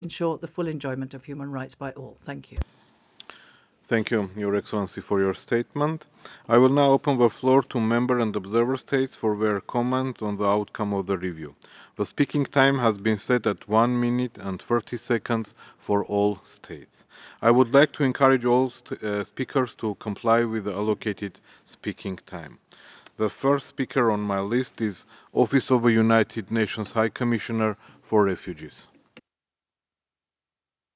ensure the full enjoyment of human rights by all. Thank you. Thank you, Your Excellency, for your statement. I will now open the floor to member and observer states for their comments on the outcome of the review. The speaking time has been set at 1 minute and 30 seconds for all states. I would like to encourage all speakers to comply with the allocated speaking time. The first speaker on my list is Office of the United Nations High Commissioner for Refugees.